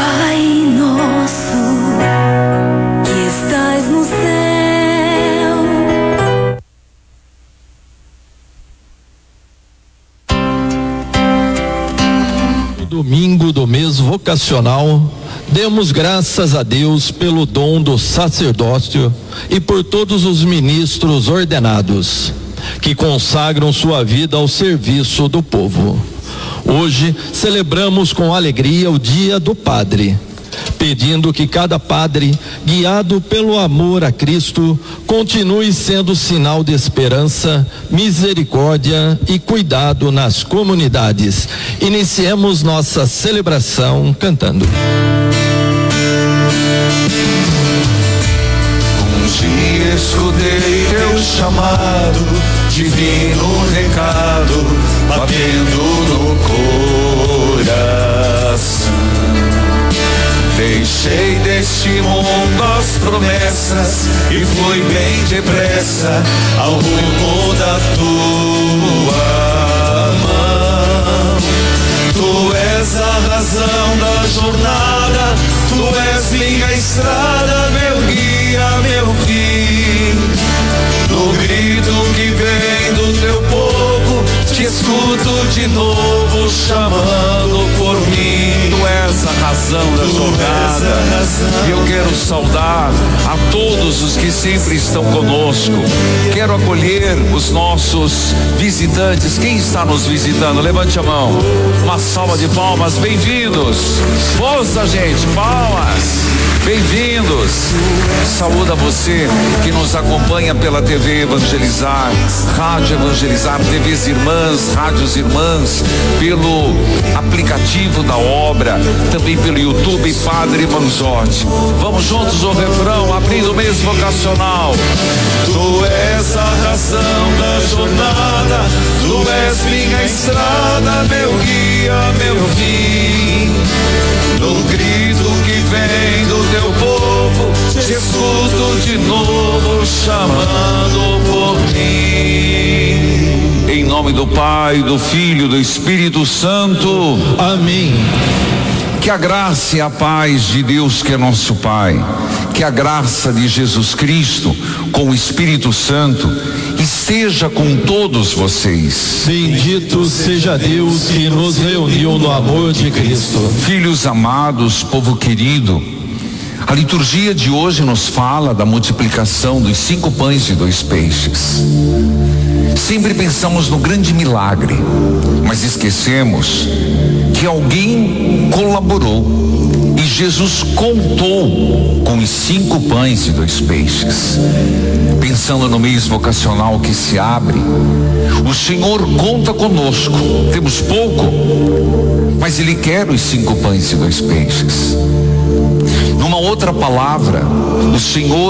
Pai nosso, que estais no céu. No domingo do mês vocacional, demos graças a Deus pelo dom do sacerdócio e por todos os ministros ordenados, que consagram sua vida ao serviço do povo. Hoje celebramos com alegria o Dia do Padre, pedindo que cada padre, guiado pelo amor a Cristo, continue sendo sinal de esperança, misericórdia e cuidado nas comunidades. Iniciemos nossa celebração cantando. Um dia escutei teu chamado, divino recado, batendo no coração. Deixei deste mundo as promessas e fui bem depressa ao rumo da tua mão. Tu és a razão da jornada, tu és minha estrada, meu guia, meu fim. No grito que vem do teu povo, te escuto de novo chamando por mim. Tu és a razão da jornada. E eu quero saudar a todos os que sempre estão conosco. Quero acolher os nossos visitantes. Quem está nos visitando? Levante a mão. Uma salva de palmas. Bem-vindos. Força, gente. Palmas. Bem-vindos. Saúde a você que nos acompanha pela TV Evangelizar, Rádio Evangelizar, TVs Irmãs, Rádios Irmãs, pelo aplicativo da obra, também pelo YouTube Padre Manzotti. Vamos juntos ao refrão, abrindo o mês vocacional. Tu és a razão da jornada, tu és minha estrada, meu guia, meu fim. No grito que vem do teu povo, te escuto de novo chamando por mim. Em nome do Pai, do Filho, do Espírito Santo. Amém. Que a graça e a paz de Deus, que é nosso Pai, que a graça de Jesus Cristo com o Espírito Santo esteja com todos vocês. Bendito seja Deus que nos reuniu no amor de Cristo. Filhos amados, povo querido, a liturgia de hoje nos fala da multiplicação dos 5 pães e 2 peixes. Sempre pensamos no grande milagre, mas esquecemos que alguém colaborou e Jesus contou com os 5 pães e 2 peixes. Pensando no mês vocacional que se abre, o Senhor conta conosco. Temos pouco, mas Ele quer os 5 pães e 2 peixes. Numa outra palavra, o Senhor